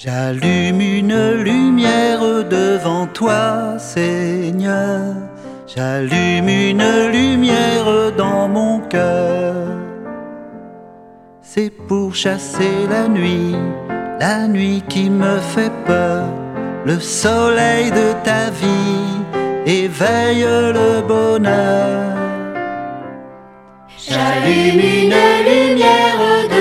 J'allume une lumière devant toi, Seigneur. J'allume une lumière dans mon cœur. C'est pour chasser la nuit qui me fait peur. Le soleil de ta vie éveille le bonheur. J'allume une lumière